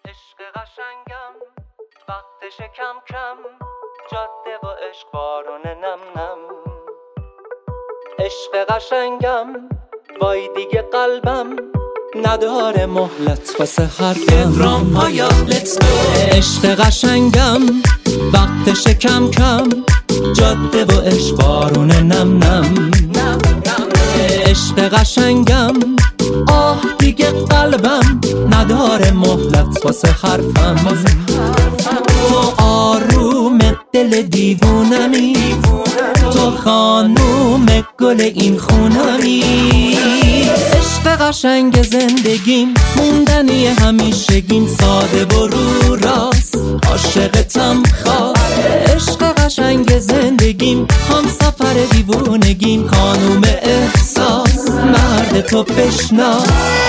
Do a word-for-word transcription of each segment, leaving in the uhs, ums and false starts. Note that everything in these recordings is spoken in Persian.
عشق قشنگم وقتش کم کم، جاده و عشق بارون نم نم. عشق قشنگم وای دیگه قلبم نداره مهلت واسه حرفم. درام پایا let's go. عشق قشنگم وقتش کم کم، جاده و عشق بارون نم نم. عشق قشنگم آه دیگه قلبم نداره مهلت واسه حرفم. تو آروم دل دیوونمی، تو خانوم گل این خونمی. عشق قشنگ زندگیم موندنی همیشگیم، ساده و رو راست عاشقتم خواست. عشق قشنگ زندگیم هم سفر دیوونگیم، خانوم احساس مرد تو بشناس.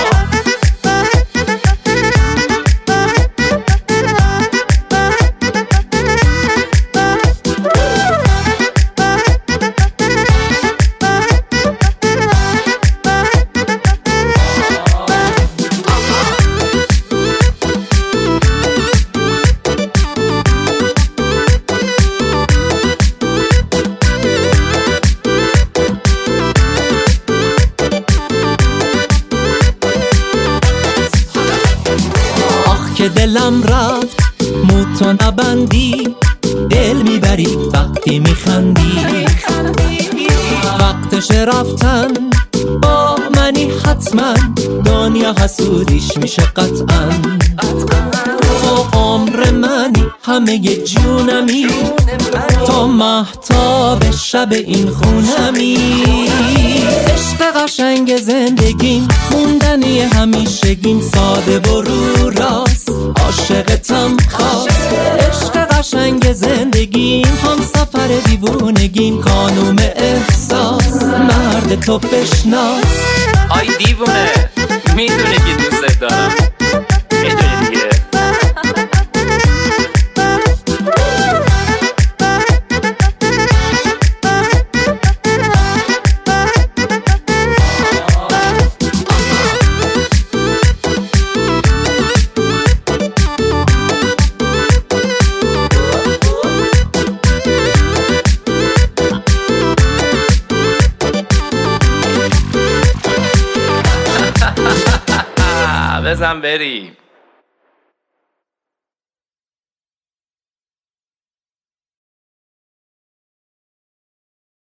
که دلم رفت موتو نبندی، دل میبری وقتی میخندی. وقتش رفتن با منی حتما، دنیا حسودیش میشه قطعا. تو عمر منی همه جونمی، تو مهتاب شب این خونمی. عشق قشنگ زندگیم موندنی همیشگیم، ساده و رو راست عاشقتم خواست. عشق قشنگ زندگیم هم سفر دیوونگیم، خانوم احساس مرد تو بشناس. آی دیوونه میدونی که دوست دارم، میدونی دیگه. بزن بریم.